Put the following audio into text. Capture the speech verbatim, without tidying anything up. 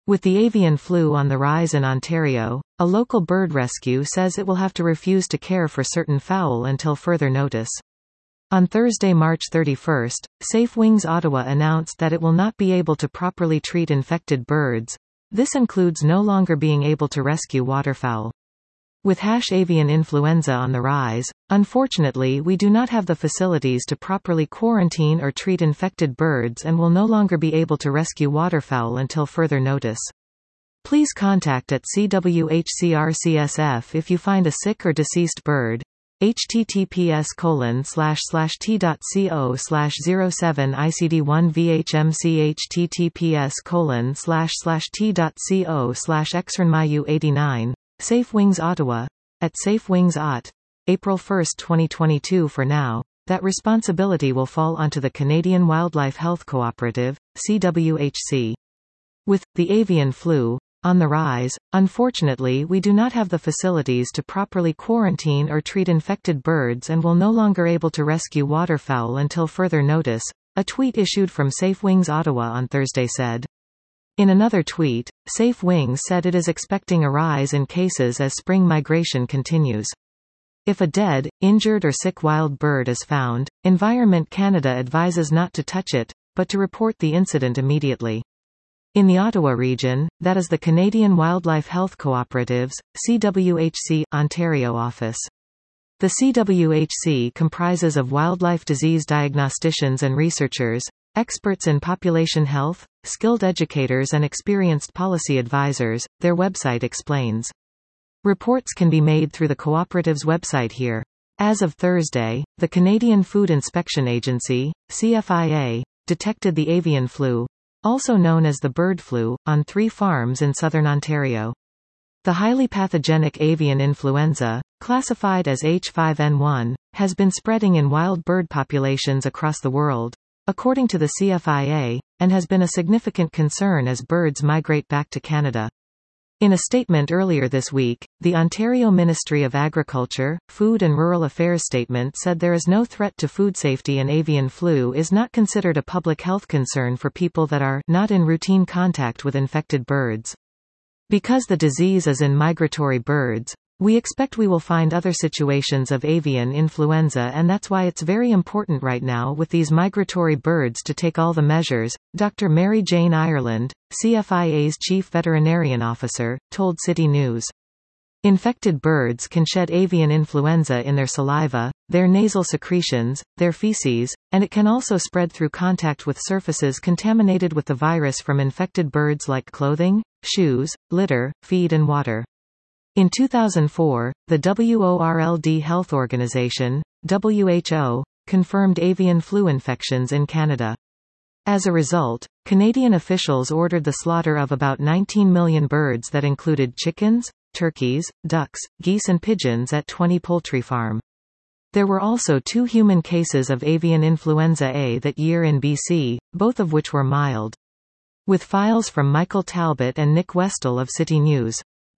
With the avian flu on the rise in Ontario, a local bird rescue says it will have to refuse to care for certain fowl until further notice. On Thursday, March thirty-first, Safe Wings Ottawa announced that it will not be able to properly treat infected birds. This includes no longer being able to rescue waterfowl. With hash avian influenza on the rise, unfortunately we do not have the facilities to properly quarantine or treat infected birds and will no longer be able to rescue waterfowl until further notice. Please contact at C W H C R C S F if you find a sick or deceased bird. https colon slash slash t.co slash 07 icd1 vhmc https colon slash slash t.co slash xrnmayu 89 Safe Wings Ottawa, at Safe Wings Ott, April first twenty twenty-two. For now, that responsibility will fall onto the Canadian Wildlife Health Cooperative, C W H C. With the avian flu on the rise, unfortunately we do not have the facilities to properly quarantine or treat infected birds and will no longer able to rescue waterfowl until further notice, a tweet issued from Safe Wings Ottawa on Thursday said. In another tweet, Safe Wings said it is expecting a rise in cases as spring migration continues. If a dead, injured or sick wild bird is found, Environment Canada advises not to touch it, but to report the incident immediately. In the Ottawa region, that is the Canadian Wildlife Health Cooperative's, C W H C, Ontario office. The C W H C comprises of wildlife disease diagnosticians and researchers, experts in population health, skilled educators and experienced policy advisors, their website explains. Reports can be made through the cooperative's website here. As of Thursday, the Canadian Food Inspection Agency, C F I A, detected the avian flu, also known as the bird flu, on three farms in southern Ontario. The highly pathogenic avian influenza, classified as H five N one, has been spreading in wild bird populations across the world, according to the C F I A, and has been a significant concern as birds migrate back to Canada. In a statement earlier this week, the Ontario Ministry of Agriculture, Food and Rural Affairs statement said there is no threat to food safety and avian flu is not considered a public health concern for people that are not in routine contact with infected birds. Because the disease is in migratory birds, we expect we will find other situations of avian influenza, and that's why it's very important right now with these migratory birds to take all the measures, Doctor Mary Jane Ireland, C F I A's Chief Veterinarian Officer, told City News. Infected birds can shed avian influenza in their saliva, their nasal secretions, their feces, and it can also spread through contact with surfaces contaminated with the virus from infected birds like clothing, shoes, litter, feed and water. In two thousand four, the World Health Organization, W H O, confirmed avian flu infections in Canada. As a result, Canadian officials ordered the slaughter of about nineteen million birds that included chickens, turkeys, ducks, geese and pigeons at twenty poultry farm. There were also two human cases of avian influenza A that year in B C, both of which were mild. With files from Michael Talbot and Nick Westall of City News.